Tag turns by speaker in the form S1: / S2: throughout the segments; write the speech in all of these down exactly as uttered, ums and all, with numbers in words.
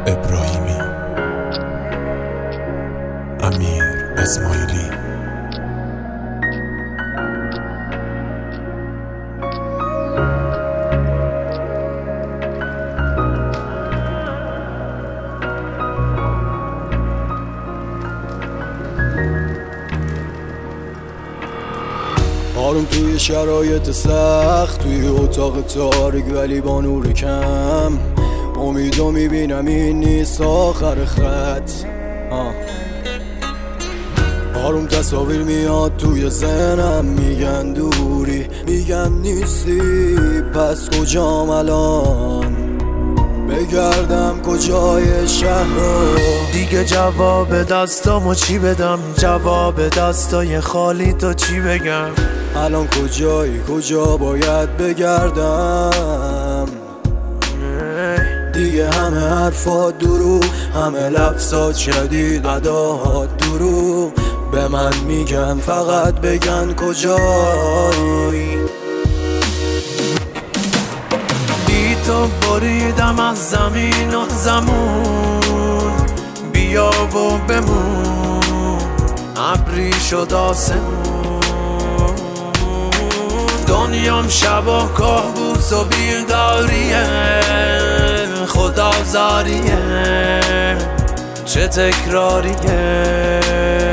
S1: ابراهیمی، امیر اسماعیلی.
S2: آروم توی شرایط سخت، توی اتاق تاریک ولی با نور کم، امیدو میبینم این نیست آخر خط. آه. آروم تصاویر میاد توی ذهنم، میگن دوری، میگن نیستی، پس کجام الان؟ بگردم کجای شهر رو؟
S3: دیگه جواب دستامو چی بدم؟ جواب دستای خالی تو چی بگم؟
S2: الان کجایی؟ کجا باید بگردم؟ دیگه همه حرفات دروغ، همه لفظات شدید، اداهات دروغ، به من میگن فقط بگن کجایی.
S3: بی تو بریدم از زمین و زمون، بیا و بمون، ابری شد آسمون، دنیام شب و کابوس و بیداریه، خدا زاریه، چه تکراریه.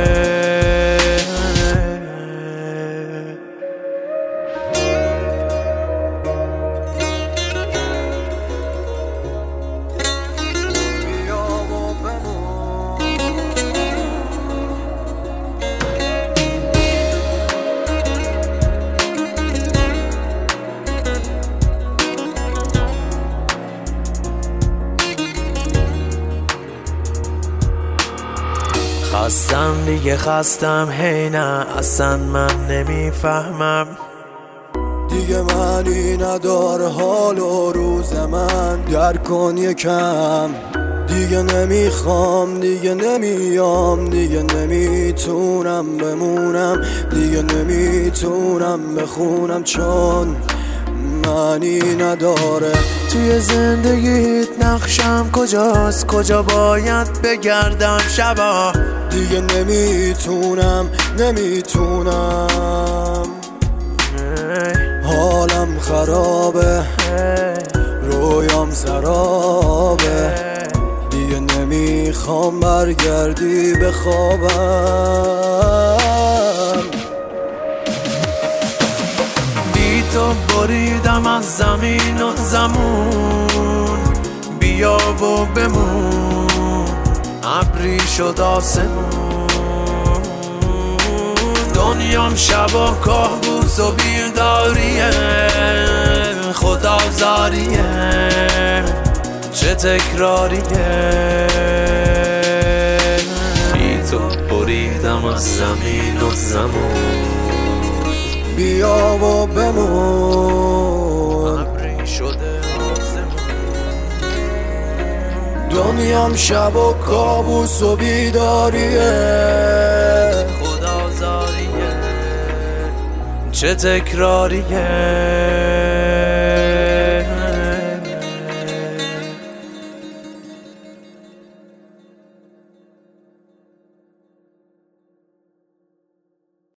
S3: خستم دیگه خستم، هی نه اصلا من نمیفهمم،
S2: دیگه معنی نداره حال و روز من، درک کن یکم. دیگه نمیخوام، دیگه نمیام، دیگه نمیتونم بمونم، دیگه نمیتونم بخونم، چون معنی نداره.
S3: توی زندگیت نقشم کجاست؟ کجا باید بگردم شبا؟
S2: دیگه نمیتونم، نمیتونم، حالم خرابه، رویام سرابه، دیگه نمیخوام برگردی به خوابم.
S3: بی تو بریدم از زمین و زمون، بیا و بمون، ابری شد آسمون، دنیام شب و کابوس و بیداریه، خدا زاریه، چه تکراریه. بی تو بریدم از زمین و زمون،
S2: بیا و بمون،
S3: ابری شده آسمون،
S2: دنیام شب و کابوس و بیداریه،
S3: خدا زاریه، چه تکراریه.